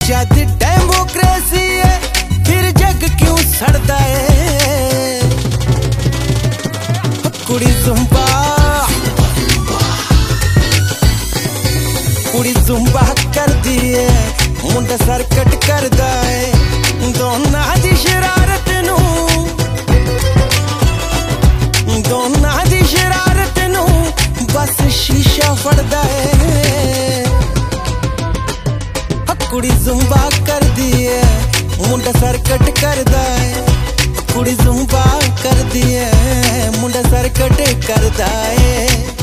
जद डेमोक्रेसी है फिर जग क्यों सड़दा है। कुड़ी जुम्बा करदी है, मुंडा सरकट करदा है। दोना दी शरारत नू बस शीशा फड़दा है। कुड़ी जुम्बा करदी है, मुंडा सरकट करदा है। कुड़ी जुम्बा करदी है, मुंडा सरकट करदा है।